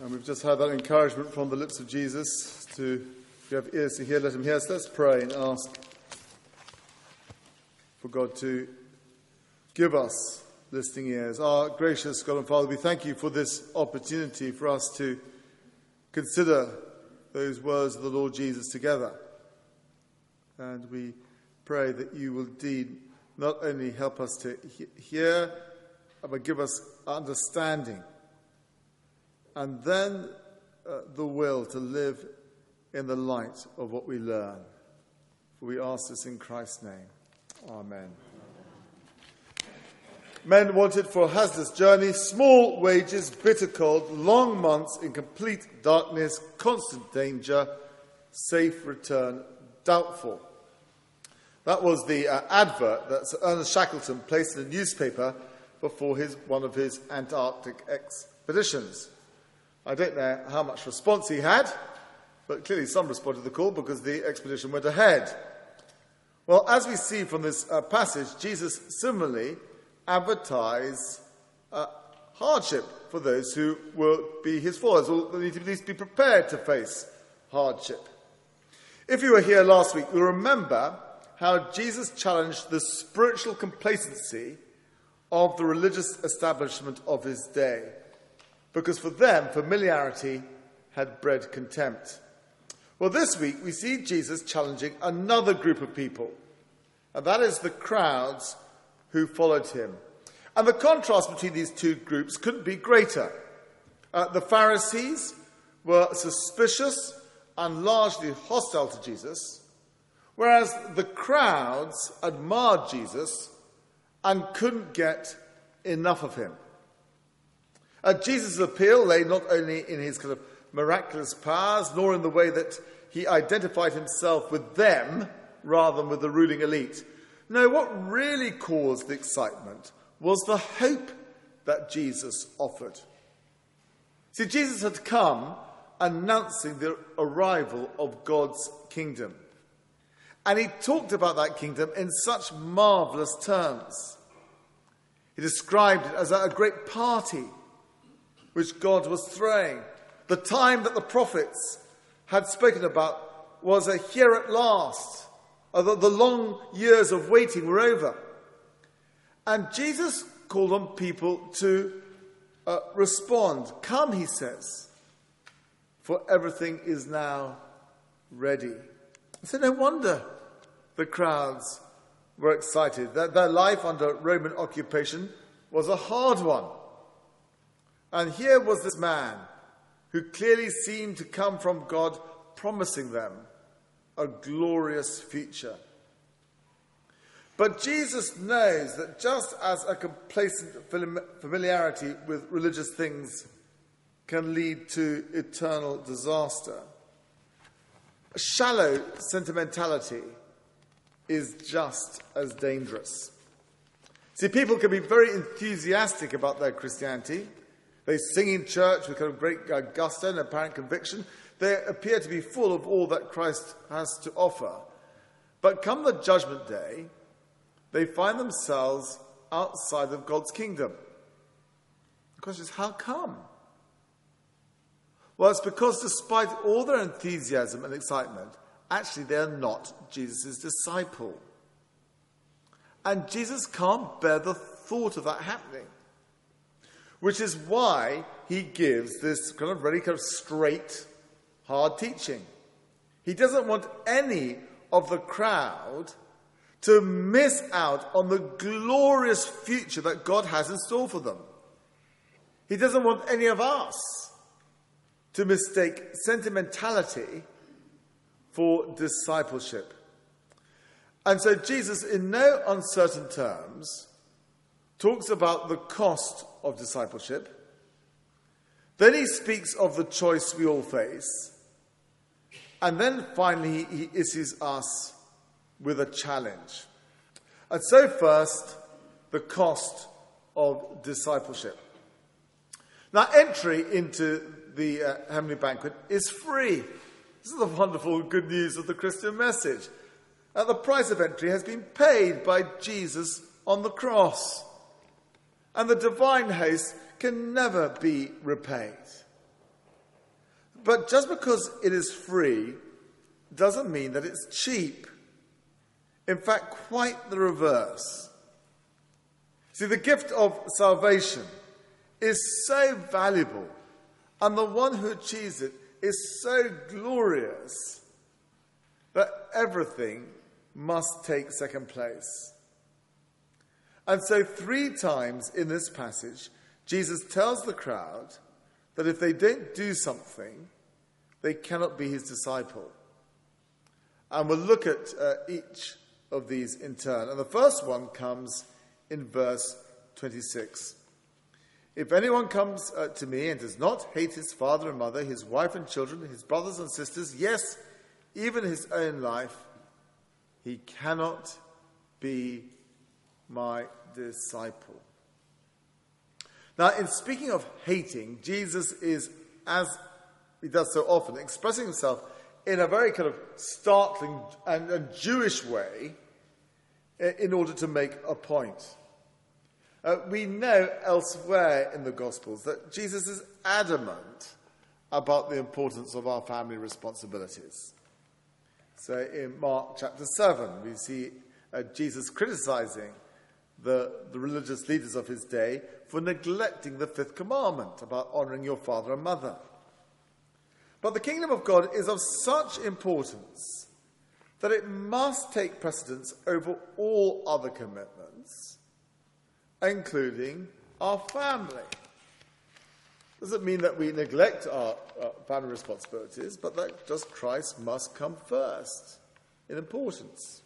And we've just had that encouragement from the lips of Jesus to, if you have ears to hear, let him hear. So let's pray and ask for God to give us listening ears. Our gracious God and Father, we thank you for this opportunity for us to consider those words of the Lord Jesus together. And we pray that you will indeed not only help us to hear, but give us understanding. And then the will to live in the light of what we learn. For we ask this in Christ's name. Amen. Men wanted for a hazardous journey, small wages, bitter cold, long months in complete darkness, constant danger, safe return doubtful. That was the advert that Sir Ernest Shackleton placed in a newspaper before one of his Antarctic expeditions. I don't know how much response he had, but clearly some responded to the call because the expedition went ahead. Well, as we see from this passage, Jesus similarly advertised hardship for those who will be his followers, or need to at least be prepared to face hardship. If you were here last week, you'll remember how Jesus challenged the spiritual complacency of the religious establishment of his day. Because for them, familiarity had bred contempt. Well, this week we see Jesus challenging another group of people, and that is the crowds who followed him. And the contrast between these two groups couldn't be greater. The Pharisees were suspicious and largely hostile to Jesus, whereas the crowds admired Jesus and couldn't get enough of him. Jesus' appeal lay not only in his kind of miraculous powers, nor in the way that he identified himself with them rather than with the ruling elite. No, what really caused the excitement was the hope that Jesus offered. See, Jesus had come announcing the arrival of God's kingdom. And he talked about that kingdom in such marvellous terms. He described it as a great party which God was throwing. The time that the prophets had spoken about was here at last. The long years of waiting were over. And Jesus called on people to respond. Come, he says, for everything is now ready. So no wonder the crowds were excited. Their life under Roman occupation was a hard one. And here was this man who clearly seemed to come from God, promising them a glorious future. But Jesus knows that just as a complacent familiarity with religious things can lead to eternal disaster, shallow sentimentality is just as dangerous. See, people can be very enthusiastic about their Christianity. They sing in church with kind of great gusto and apparent conviction. They appear to be full of all that Christ has to offer. But come the judgment day, they find themselves outside of God's kingdom. The question is, how come? Well, it's because despite all their enthusiasm and excitement, actually they are not Jesus' disciple. And Jesus can't bear the thought of that happening. Which is why he gives this kind of straight, hard teaching. He doesn't want any of the crowd to miss out on the glorious future that God has in store for them. He doesn't want any of us to mistake sentimentality for discipleship. And so Jesus, in no uncertain terms, talks about the cost of discipleship. Then he speaks of the choice we all face. And then finally he issues us with a challenge. And so first, the cost of discipleship. Now, entry into the heavenly banquet is free. This is the wonderful good news of the Christian message. The price of entry has been paid by Jesus on the cross. And the divine host can never be repaid. But just because it is free doesn't mean that it's cheap. In fact, quite the reverse. See, the gift of salvation is so valuable, and the one who achieves it is so glorious that everything must take second place. And so 3 times in this passage, Jesus tells the crowd that if they don't do something, they cannot be his disciple. And we'll look at each of these in turn. And the first one comes in verse 26. If anyone comes to me and does not hate his father and mother, his wife and children, his brothers and sisters, yes, even his own life, he cannot be my disciple. Now, in speaking of hating, Jesus is, as he does so often, expressing himself in a very kind of startling and Jewish way in order to make a point. We know elsewhere in the Gospels that Jesus is adamant about the importance of our family responsibilities. So in Mark chapter 7, we see Jesus criticizing the religious leaders of his day for neglecting the 5th commandment about honoring your father and mother. But the kingdom of God is of such importance that it must take precedence over all other commitments, including our family. Doesn't mean that we neglect our family responsibilities, but that just Christ must come first in importance.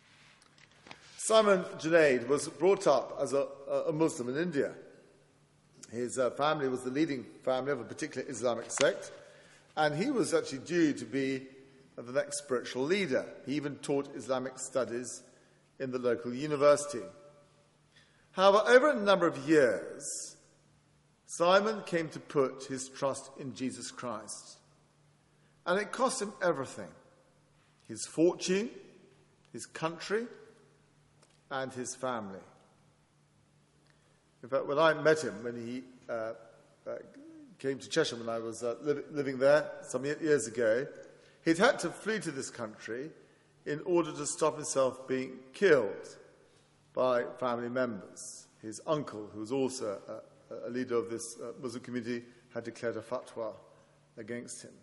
Simon Junaid was brought up as a Muslim in India. His family was the leading family of a particular Islamic sect, and he was actually due to be the next spiritual leader. He even taught Islamic studies in the local university. However, over a number of years, Simon came to put his trust in Jesus Christ. And it cost him everything: his fortune, his country, and his family. In fact, when I met him, when he came to Cheshire when I was living there some years ago, he'd had to flee to this country in order to stop himself being killed by family members. His uncle, who was also a leader of this Muslim community, had declared a fatwa against him.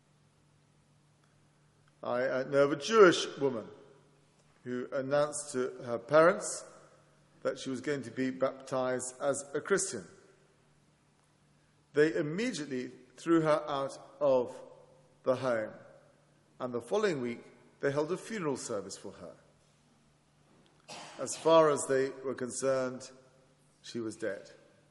I know of a Jewish woman who announced to her parents that she was going to be baptized as a Christian. They immediately threw her out of the home, and the following week they held a funeral service for her. As far as they were concerned, she was dead.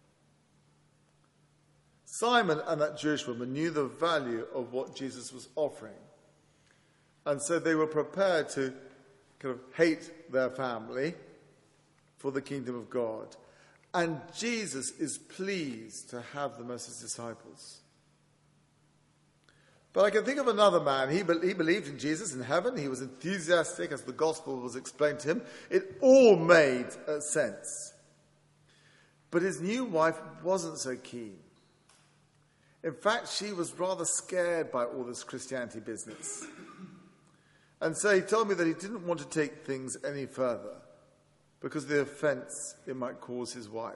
Simon and that Jewish woman knew the value of what Jesus was offering, and so they were prepared to kind of hate their family for the kingdom of God. And Jesus is pleased to have them as his disciples. But I can think of another man. He believed in Jesus in heaven. He was enthusiastic as the gospel was explained to him. It all made sense. But his new wife wasn't so keen. In fact, she was rather scared by all this Christianity business. And so he told me that he didn't want to take things any further because of the offense it might cause his wife.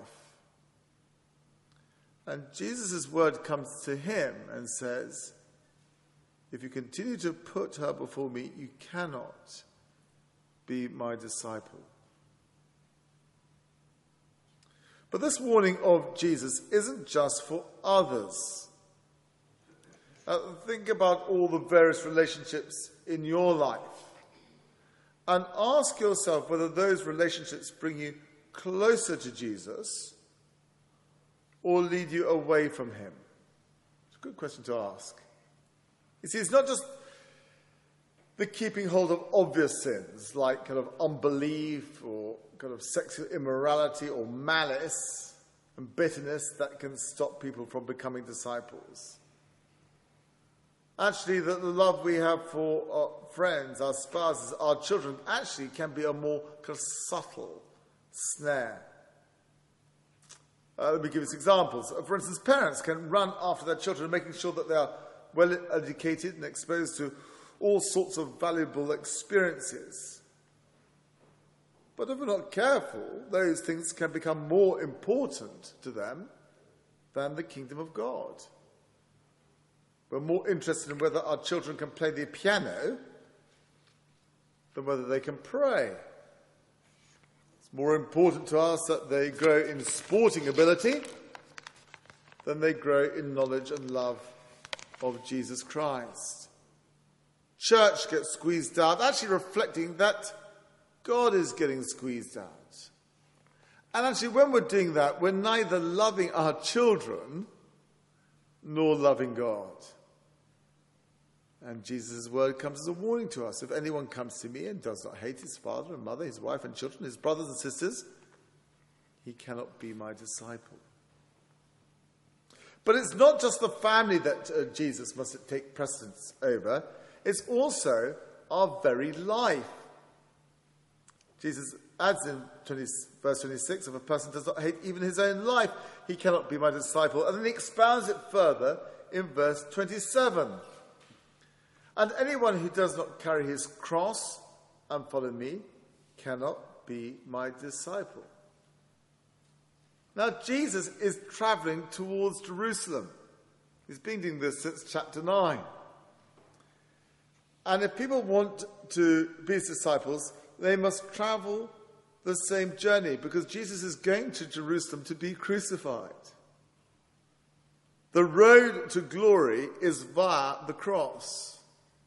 And Jesus' word comes to him and says, if you continue to put her before me, you cannot be my disciple. But this warning of Jesus isn't just for others. Think about all the various relationships in your life and ask yourself whether those relationships bring you closer to Jesus or lead you away from him. It's a good question to ask. You see, it's not just the keeping hold of obvious sins like kind of unbelief or kind of sexual immorality or malice and bitterness that can stop people from becoming disciples. Actually, the love we have for our friends, our spouses, our children, actually can be a more kind of subtle snare. Let me give you some examples. For instance, parents can run after their children, making sure that they are well educated and exposed to all sorts of valuable experiences. But if we're not careful, those things can become more important to them than the kingdom of God. We're more interested in whether our children can play the piano than whether they can pray. It's more important to us that they grow in sporting ability than they grow in knowledge and love of Jesus Christ. Church gets squeezed out, actually reflecting that God is getting squeezed out. And actually, when we're doing that, we're neither loving our children nor loving God. And Jesus' word comes as a warning to us. If anyone comes to me and does not hate his father and mother, his wife and children, his brothers and sisters, he cannot be my disciple. But it's not just the family that Jesus must take precedence over. It's also our very life. Jesus adds in verse 26, if a person does not hate even his own life, he cannot be my disciple. And then he expounds it further in verse 27. And anyone who does not carry his cross and follow me cannot be my disciple. Now, Jesus is travelling towards Jerusalem. He's been doing this since chapter 9. And if people want to be his disciples, they must travel the same journey, because Jesus is going to Jerusalem to be crucified. The road to glory is via the cross.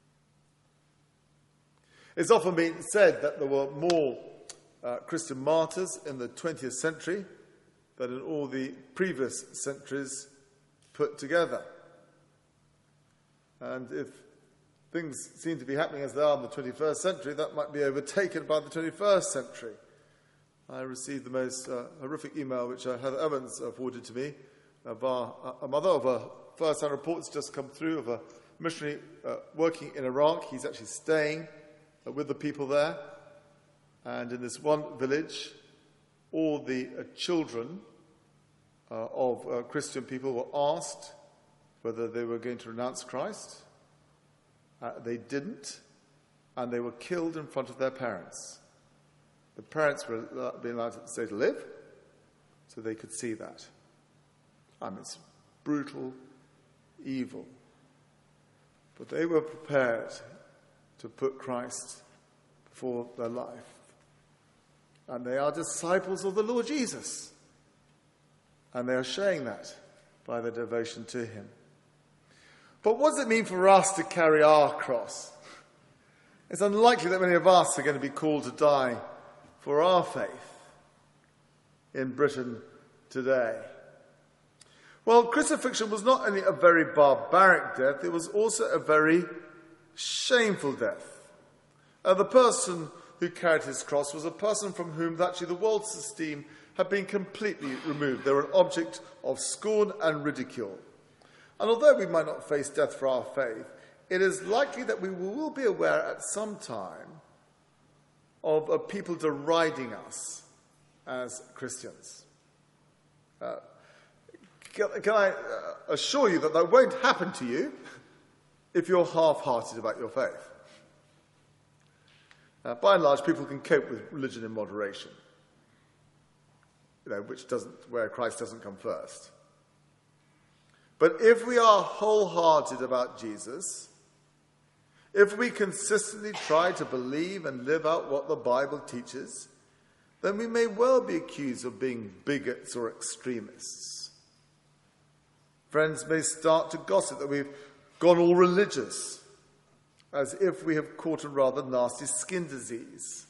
It's often been said that there were more Christian martyrs in the 20th century than in all the previous centuries put together. And if things seem to be happening as they are in the 21st century, that might be overtaken by the 21st century. I received the most horrific email which Heather Evans forwarded to me of a mother of a first-hand reports just come through of a missionary working in Iraq. He's actually staying with the people there. And in this one village, all the children of Christian people were asked whether they were going to renounce Christ. They didn't, and they were killed in front of their parents. The parents were being allowed to stay to live, so they could see that. I mean, it's brutal, evil. But they were prepared to put Christ before their life. And they are disciples of the Lord Jesus. And they are showing that by their devotion to him. But what does it mean for us to carry our cross? It's unlikely that many of us are going to be called to die for our faith in Britain today. Well, crucifixion was not only a very barbaric death, it was also a very shameful death. The person who carried his cross was a person from whom actually the world's esteem had been completely removed. They were an object of scorn and ridicule. And although we might not face death for our faith, it is likely that we will be aware at some time of people deriding us as Christians. Can I assure you that that won't happen to you if you're half-hearted about your faith? By and large, people can cope with religion in moderation, where Christ doesn't come first. But if we are wholehearted about Jesus, if we consistently try to believe and live out what the Bible teaches, then we may well be accused of being bigots or extremists. Friends may start to gossip that we've gone all religious, as if we have caught a rather nasty skin disease.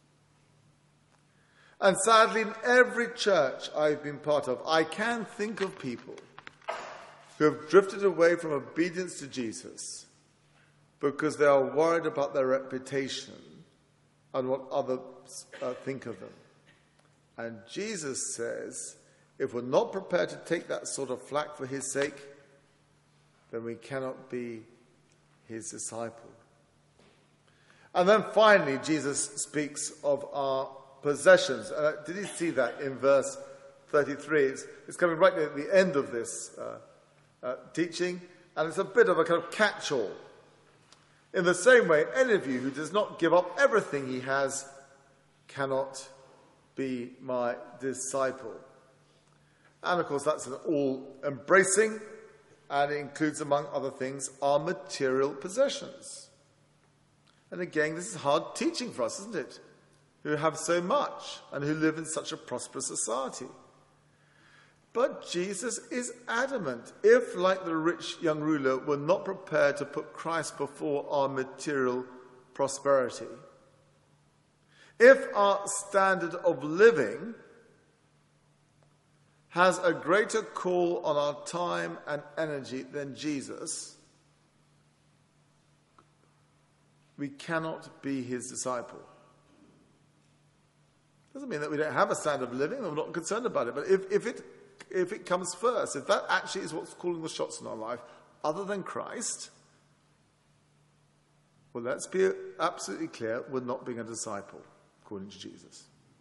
And sadly, in every church I've been part of, I can think of people who have drifted away from obedience to Jesus because they are worried about their reputation and what others think of them. And Jesus says, if we're not prepared to take that sort of flack for his sake, then we cannot be his disciple. And then finally, Jesus speaks of our possessions. Did you see that in verse 33? It's coming right near the end of this teaching, And it's a bit of a kind of catch-all. In the same way, any of you who does not give up everything he has cannot be my disciple. And of course, that's an all-embracing, and it includes, among other things, our material possessions. And again, this is hard teaching for us, isn't it? Who have so much and who live in such a prosperous society. But Jesus is adamant. If, like the rich young ruler, we're not prepared to put Christ before our material prosperity, if our standard of living has a greater call on our time and energy than Jesus, we cannot be his disciple. Doesn't mean that we don't have a standard of living and we're not concerned about it, but if it comes first, if that actually is what's calling the shots in our life, other than Christ, well, let's be absolutely clear, we're not being a disciple, according to Jesus.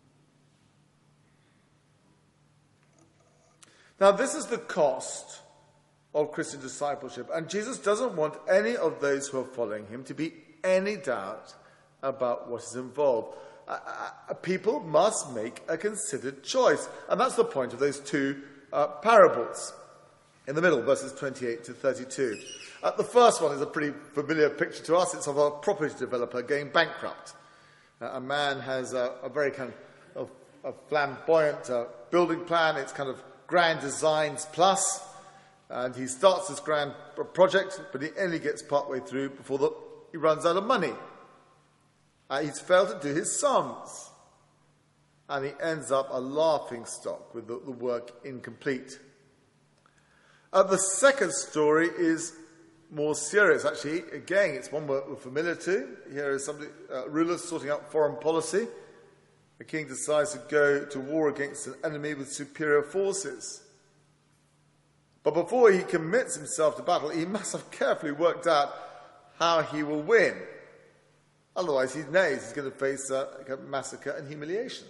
Now, this is the cost of Christian discipleship, and Jesus doesn't want any of those who are following him to be any doubt about what is involved. People must make a considered choice, and that's the point of those two parables in the middle, verses 28 to 32. The first one is a pretty familiar picture to us. It's of a property developer going bankrupt. A man has a very kind of a flamboyant building plan. It's kind of grand designs plus, and he starts this grand project, but he only gets partway through before he runs out of money. He's failed to do his sums, and he ends up a laughing stock with the work incomplete. The second story is more serious, actually. Again, it's one we're familiar to. Here is somebody, ruler sorting out foreign policy. The king decides to go to war against an enemy with superior forces. But before he commits himself to battle, he must have carefully worked out how he will win. Otherwise, he knows he's going to face massacre and humiliation.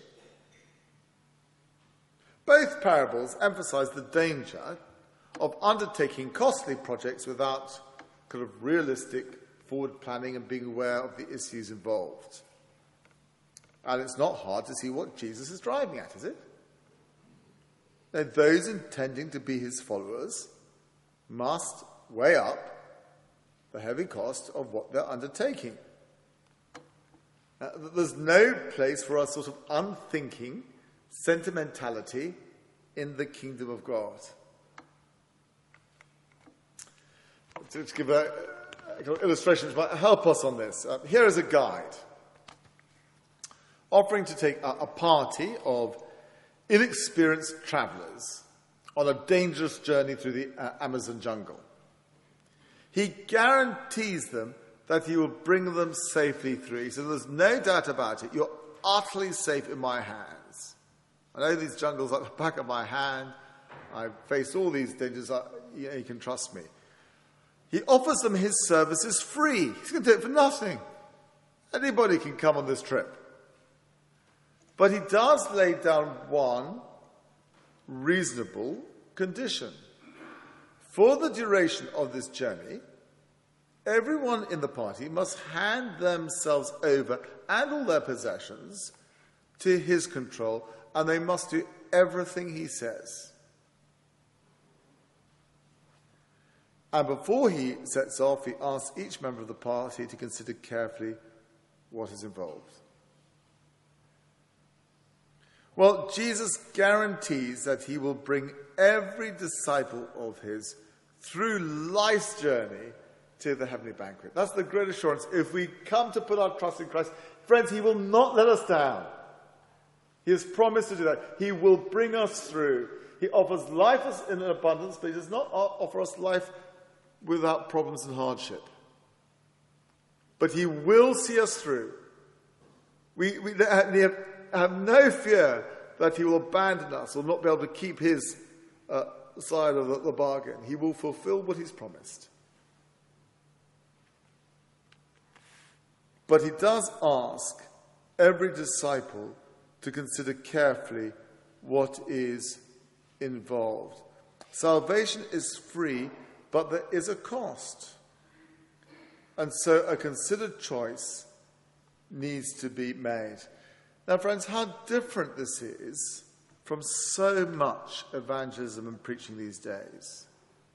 Both parables emphasize the danger of undertaking costly projects without kind of realistic forward planning and being aware of the issues involved. And it's not hard to see what Jesus is driving at, is it? Now, those intending to be his followers must weigh up the heavy cost of what they're undertaking. There's no place for a sort of unthinking sentimentality in the kingdom of God. To give an illustration which might help us on this, here is a guide offering to take a party of inexperienced travellers on a dangerous journey through the Amazon jungle. He guarantees them that he will bring them safely through. So there's no doubt about it. You're utterly safe in my hands. I know these jungles like the back of my hand. I've faced all these dangers. You can trust me. He offers them his services free. He's going to do it for nothing. Anybody can come on this trip. But he does lay down one reasonable condition. For the duration of this journey, everyone in the party must hand themselves over and all their possessions to his control, and they must do everything he says. And before he sets off, he asks each member of the party to consider carefully what is involved. Well, Jesus guarantees that he will bring every disciple of his through life's journey to the heavenly banquet. That's the great assurance. If we come to put our trust in Christ, friends, he will not let us down. He has promised to do that. He will bring us through. He offers life in abundance, but he does not offer us life without problems and hardship. But he will see us through. We have no fear that he will abandon us or not be able to keep his side of the bargain. He will fulfill what he's promised. But he does ask every disciple to consider carefully what is involved. Salvation is free, but there is a cost. And so a considered choice needs to be made. Now, friends, how different this is from so much evangelism and preaching these days.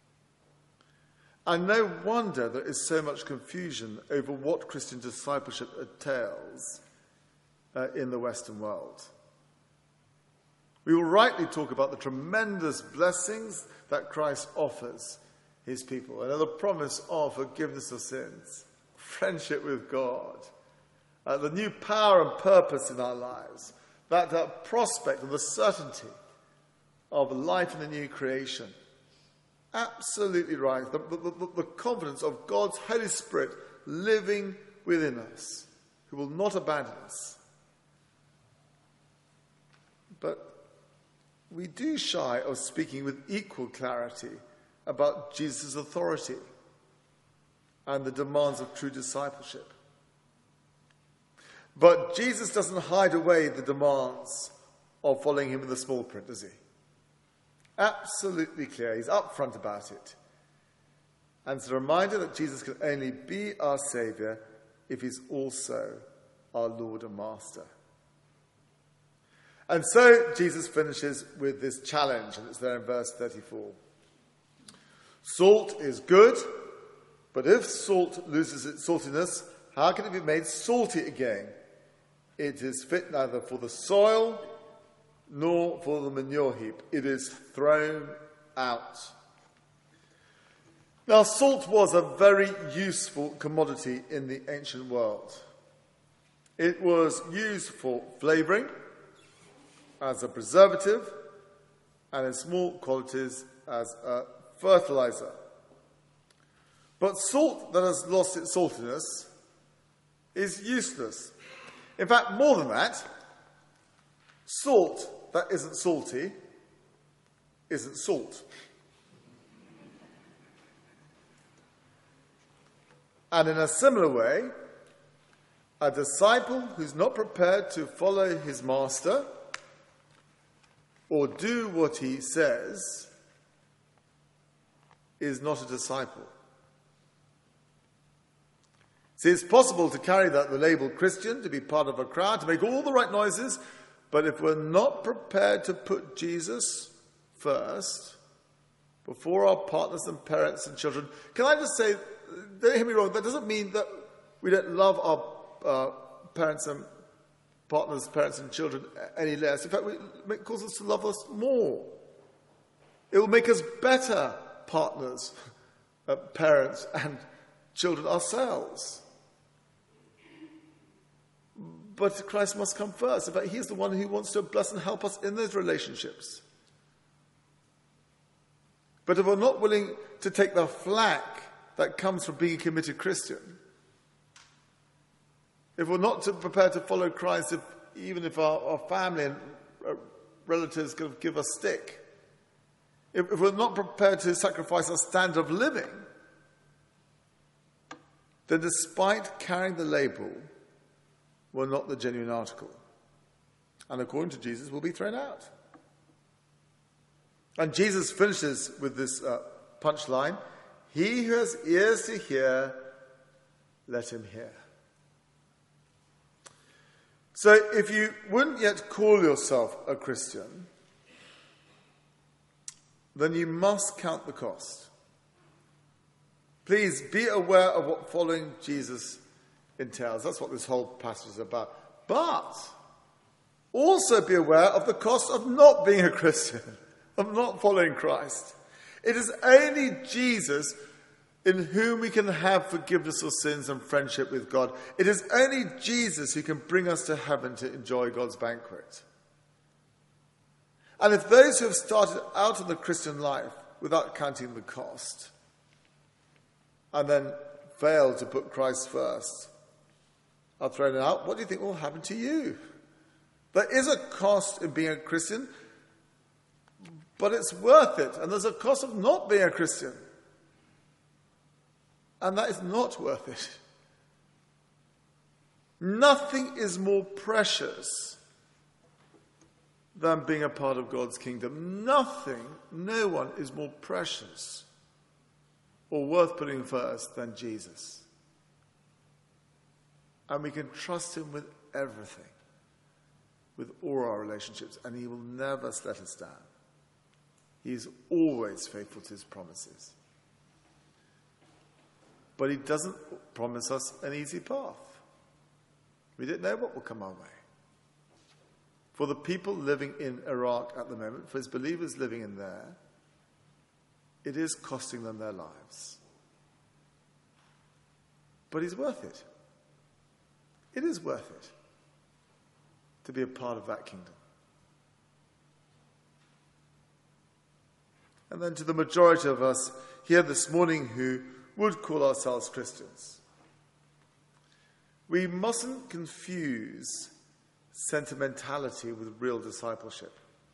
And no wonder there is so much confusion over what Christian discipleship entails in the Western world. We will rightly talk about the tremendous blessings that Christ offers his people, and the promise of forgiveness of sins, friendship with God, the new power and purpose in our lives, that prospect of the certainty of life in the new creation. Absolutely right. The confidence of God's Holy Spirit living within us, who will not abandon us. But we do shy of speaking with equal clarity about Jesus' authority and the demands of true discipleship. But Jesus doesn't hide away the demands of following him in the small print, does he? Absolutely clear. He's upfront about it. And it's a reminder that Jesus can only be our Saviour if he's also our Lord and Master. And so Jesus finishes with this challenge, and it's there in verse 34. Salt is good, but if salt loses its saltiness, how can it be made salty again? It is fit neither for the soil nor for the manure heap. It is thrown out. Now, salt was a very useful commodity in the ancient world. It was used for flavouring, as a preservative, and in small quantities as a fertilizer. But salt that has lost its saltiness is useless. In fact, more than that, salt that isn't salty isn't salt. And in a similar way, a disciple who's not prepared to follow his master or do what he says is not a disciple. See, it's possible to carry the label Christian, to be part of a crowd, to make all the right noises, but if we're not prepared to put Jesus first before our partners and parents and children, can I just say, don't hear me wrong, that doesn't mean that we don't love our parents and partners, parents and children any less. In fact, it causes us to love us more. It will make us better partners, parents and children ourselves. But Christ must come first. In fact, he's the one who wants to bless and help us in those relationships. But if we're not willing to take the flack that comes from being a committed Christian, if we're not prepared to follow Christ, even if our family and relatives give us stick, if we're not prepared to sacrifice our standard of living, then despite carrying the label, we're not the genuine article. And according to Jesus, we'll be thrown out. And Jesus finishes with this punchline, he who has ears to hear, let him hear. So if you wouldn't yet call yourself a Christian, then you must count the cost. Please be aware of what following Jesus entails. That's what this whole passage is about. But also be aware of the cost of not being a Christian, of not following Christ. It is only Jesus in whom we can have forgiveness of sins and friendship with God. It is only Jesus who can bring us to heaven to enjoy God's banquet. And if those who have started out in the Christian life without counting the cost and then fail to put Christ first are thrown out, what do you think will happen to you? There is a cost in being a Christian, but it's worth it. And there's a cost of not being a Christian. And that is not worth it. Nothing is more precious than being a part of God's kingdom. Nothing, no one is more precious or worth putting first than Jesus. And we can trust him with everything, with all our relationships, and he will never let us down. He is always faithful to his promises. But he doesn't promise us an easy path. We don't know what will come our way. For the people living in Iraq at the moment, for his believers living in there, it is costing them their lives. But he's worth it. It is worth it to be a part of that kingdom. And then to the majority of us here this morning who would call ourselves Christians, we mustn't confuse sentimentality with real discipleship.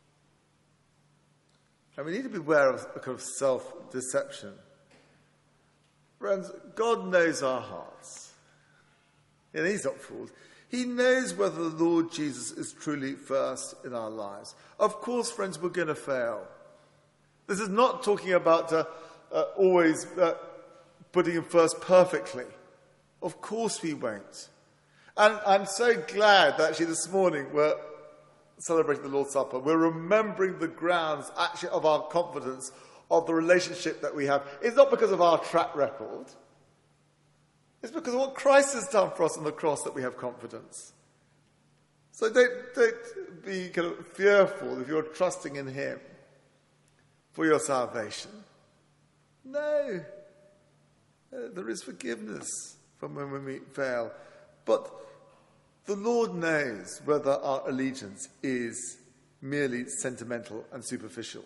And we need to beware of a kind of self-deception. Friends, God knows our hearts. And he's not fooled. He knows whether the Lord Jesus is truly first in our lives. Of course, friends, we're going to fail. This is not talking about always putting him first perfectly. Of course we won't. And I'm so glad that actually this morning we're celebrating the Lord's Supper. We're remembering the grounds actually of our confidence, of the relationship that we have. It's not because of our track record. It's because of what Christ has done for us on the cross that we have confidence. So don't be kind of fearful if you're trusting in him for your salvation. No. There is forgiveness from when we fail. But the Lord knows whether our allegiance is merely sentimental and superficial,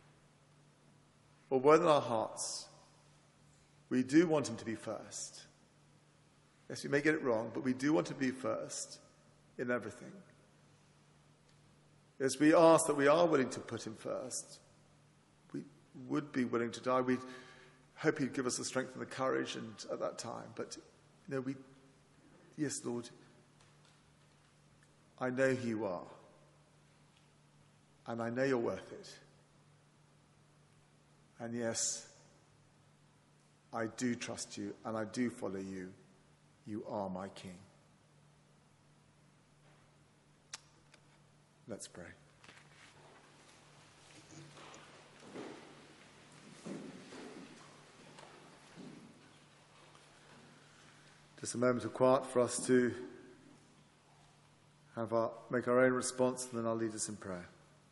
or whether in our hearts we do want him to be first. Yes, we may get it wrong, but we do want to be first in everything. Yes, we ask that we are willing to put him first. We would be willing to die. We hope he'd give us the strength and the courage and at that time. But, yes, Lord, I know who you are. And I know you're worth it. And yes, I do trust you and I do follow you. You are my King. Let's pray. Just a moment of quiet for us to make our own response, and then I'll lead us in prayer.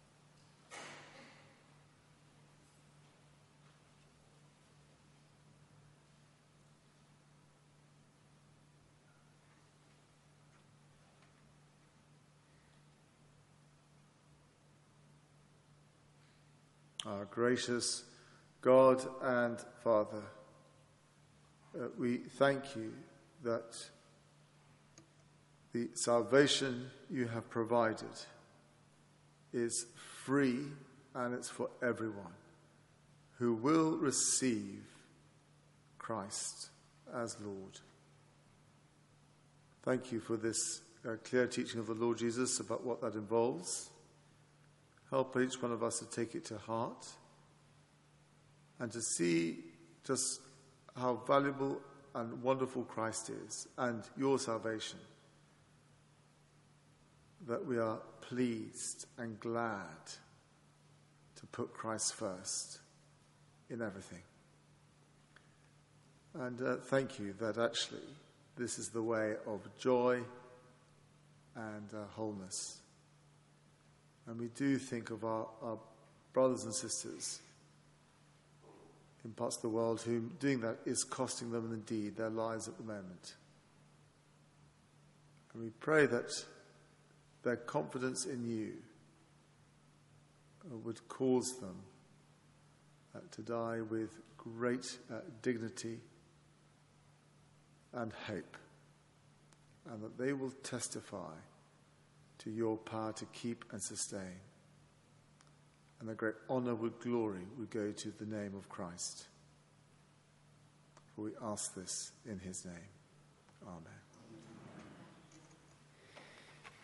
Our gracious God and Father, we thank you that the salvation you have provided is free and it's for everyone who will receive Christ as Lord. Thank you for this clear teaching of the Lord Jesus about what that involves. Help each one of us to take it to heart and to see just how valuable and wonderful Christ is and your salvation, that we are pleased and glad to put Christ first in everything. And thank you that actually this is the way of joy and wholeness. And we do think of our brothers and sisters in parts of the world whom doing that is costing them indeed their lives at the moment. And we pray that their confidence in you would cause them to die with great dignity and hope, and that they will testify to your power to keep and sustain. And the great honour and glory would go to the name of Christ. For we ask this in his name. Amen.